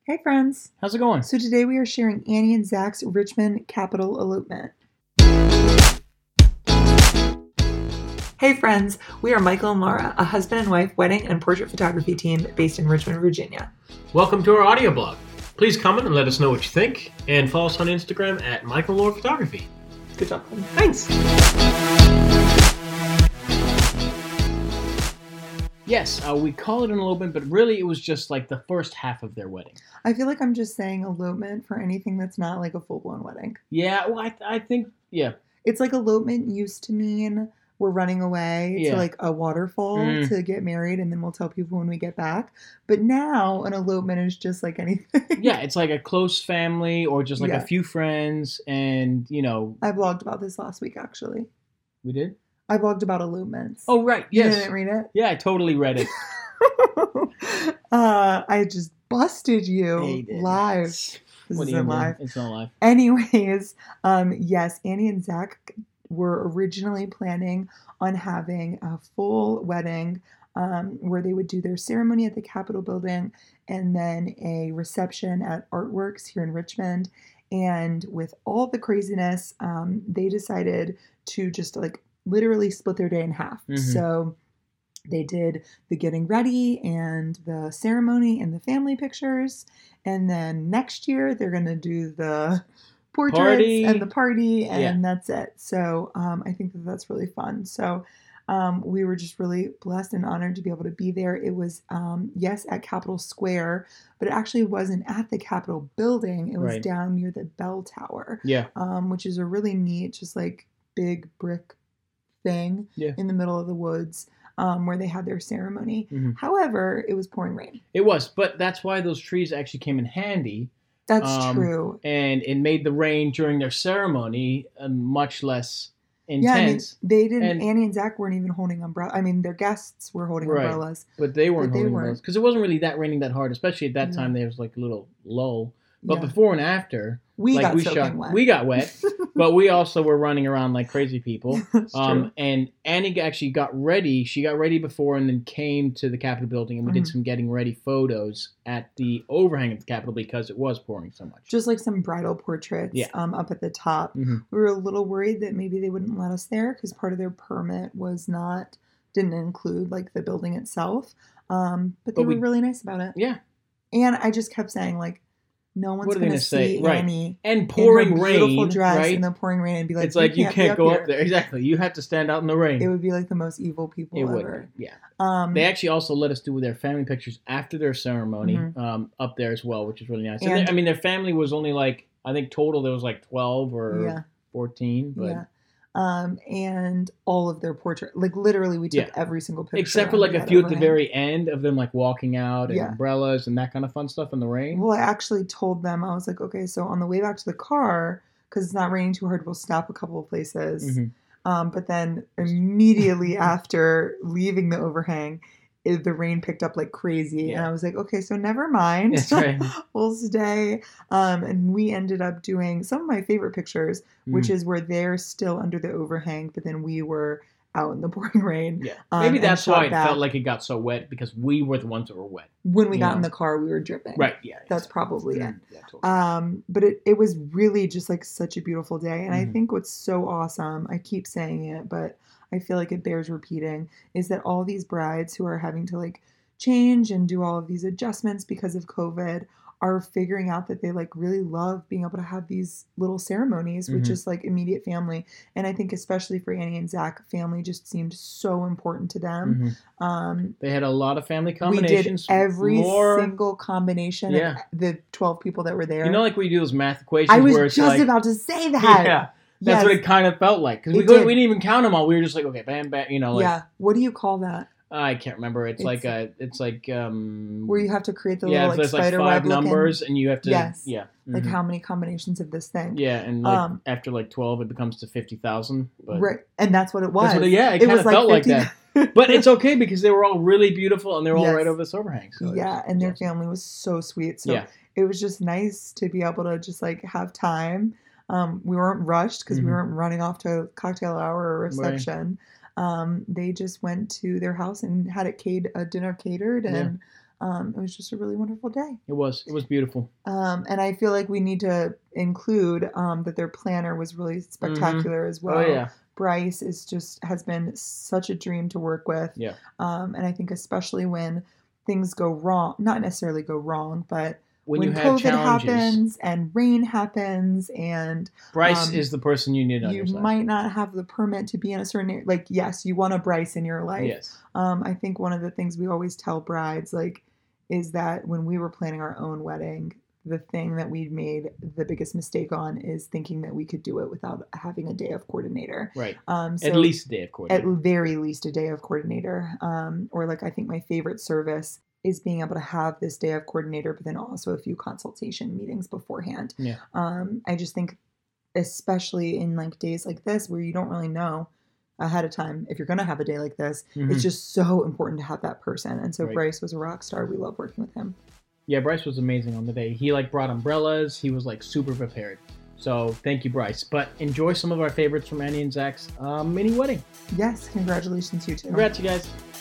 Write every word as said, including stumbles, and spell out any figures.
Hey friends! How's it going? So today we are sharing Annie and Zach's Richmond Capitol elopement. Hey friends! We are Michael and Laura, a husband and wife wedding and portrait photography team based in Richmond, Virginia. Welcome to our audio blog. Please comment and let us know what you think, and follow us on Instagram at Michael and Laura Photography. Good job. Thanks! Yes, uh, we call it an elopement, but really it was just like the first half of their wedding. I feel like I'm just saying elopement for anything that's not like a full-blown wedding. Yeah, well, I, th- I think, yeah. It's like elopement used to mean we're running away Yeah. to like a waterfall Mm. to get married and then we'll tell people when we get back. But now an elopement is just like anything. Yeah, it's like a close family or just like Yeah. a few friends and, you know. I blogged about this last week, actually. We did? I blogged about elopements. Oh, right, You yes. didn't read it? Yeah, I totally read it. uh, I just busted you Hey, did. live. This What do isn't you mean? live. It's not live. Anyways, um, yes, Annie and Zach were originally planning on having a full wedding um, where they would do their ceremony at the Capitol building and then a reception at Artworks here in Richmond. And with all the craziness, um, they decided to just like literally split their day in half. Mhm. So they did the getting ready and the ceremony and the family pictures. And then next year they're going to do the portraits Party. and the party and Yeah. that's it. So um, I think that that's really fun. So um, we were just really blessed and honored to be able to be there. It was, um, yes, at Capitol Square, but it actually wasn't at the Capitol building. It was Right. down near the bell tower, Yeah. um, which is a really neat, just like big brick thing Yeah. in the middle of the woods um, where they had their ceremony. Mhm. However, it was pouring rain. It was, but that's why those trees actually came in handy. That's Um, true. And it made the rain during their ceremony uh, much less Yeah, I mean, intense. they didn't. and- Annie and Zach weren't even holding umbrellas. I mean, their guests were holding Right. umbrellas. but they weren't but they holding weren't. those because it wasn't really that raining that hard. Especially at that Yeah. time, there was like a little lull. But Yeah. before and after, we like got we soaking shot, wet. we got wet, but we also were running around like crazy people. That's Um, true. and Annie actually got ready. She got ready before and then came to the Capitol building, and we did Mhm. some getting ready photos at the overhang of the Capitol because it was pouring so much. Just like some bridal portraits Yeah. um, up at the top. Mhm. We were a little worried that maybe they wouldn't let us there because part of their permit was not, didn't include like the building itself. Um, but they But were we- really nice about it. Yeah, And I just kept saying like, no one's What are they going to gonna say? see Right. Annie and in her pouring beautiful rain, dress right? in the pouring rain and be like, it's like you be can't go here." up there. Exactly, you have to stand out in the rain. It would be like the most evil people It would, ever. be, yeah. Um, They actually also let us do their family pictures after their ceremony Mhm. um, up there as well, which is really nice. And And- they- I mean, their family was only like, I think total there was like twelve or Yeah. fourteen, but yeah. Um, and all of their portrait, like literally we took Yeah. every single picture. except for under like a that few at the overhang. very end of them like walking out and Yeah. umbrellas and that kind of fun stuff in the rain. Well, I actually told them, I was like, okay, so on the way back to the car, because it's not raining too hard, we'll stop a couple of places. Mhm. Um, but then immediately after leaving the overhang, it, the rain picked up like crazy. Yeah. And I was like, okay, so never mind. That's right. We'll stay. Um, and we ended up doing some of my favorite pictures, which Mm. is where they're still under the overhang, but then we were out in the pouring rain. Yeah, um, maybe and that's shot why it back. felt like it got so wet because we were the ones that were wet. When we You got in know. the car, we were dripping. Right. Yeah. That's probably it. Mm, yeah, totally. Um, but it, it was really just like such a beautiful day. And I Mhm. think what's so awesome, I keep saying it, but I feel like it bears repeating, is that all these brides who are having to like change and do all of these adjustments because of COVID are figuring out that they like really love being able to have these little ceremonies with Mhm. just like immediate family. And I think especially for Annie and Zach, family just seemed so important to them. Mhm. Um, They had a lot of family we combinations. did every more, single combination Yeah. of the twelve people that were there. You know, like we do those math equations I was where it's just like, about to say that. yeah, that's Yes. what it kind of felt like because we It go, did. we didn't even count them all. We were just like, okay, bam, bam, you know, like yeah. What do you call that? I can't remember. It's, It's- like a, it's like um, Where you have to create the yeah, little like there's like spider five web looking, numbers and you have to Yes. yeah, like mhm. how many combinations of this thing? yeah, and like Um, after like twelve, it becomes to fifty thousand. But Right, and that's what it was. that's what it, yeah, it, It kind was of like felt like fifty that. But it's okay because they were all really beautiful and they were all Yes. right over this overhang. So it yeah, was- and their it was awesome. family was so sweet. So Yeah. it was just nice to be able to just like have time. Um, we weren't rushed because Mhm. we weren't running off to cocktail hour or Right. reception. Um, they just went to their house and had it catered, a dinner catered, Yeah. and Um, it was just a really wonderful day. It was. It was beautiful. Um, and I feel like we need to include um, that their planner was really spectacular mm-hmm. as well. Oh, yeah. Bryce is just has been such a dream to work with. Yeah. Um, and I think especially when things go wrong, not necessarily go wrong, but when, when you have COVID challenges. happens and rain happens and Bryce um, is the person you need on you your side. might not have the permit to be in a certain area. Like, yes, you want a Bryce in your life. Yes. Um, I think one of the things we always tell brides, like, is that when we were planning our own wedding, the thing that we made the biggest mistake on is thinking that we could do it without having a day of coordinator. Right. Um, so at least a day of coordinator. At very least a day of coordinator. Um, or like I think my favorite service is being able to have this day of coordinator, but then also a few consultation meetings beforehand. Yeah. Um, I just think, especially in like days like this where you don't really know ahead of time if you're going to have a day like this, mm-hmm. it's just so important to have that person. And so right. Bryce was a rock star. We love working with him. Yeah, Bryce was amazing on the day. He like brought umbrellas. He was like super prepared. So thank you, Bryce. But enjoy some of our favorites from Annie and Zach's uh, mini wedding. Yes, congratulations, you too. Congrats, you guys.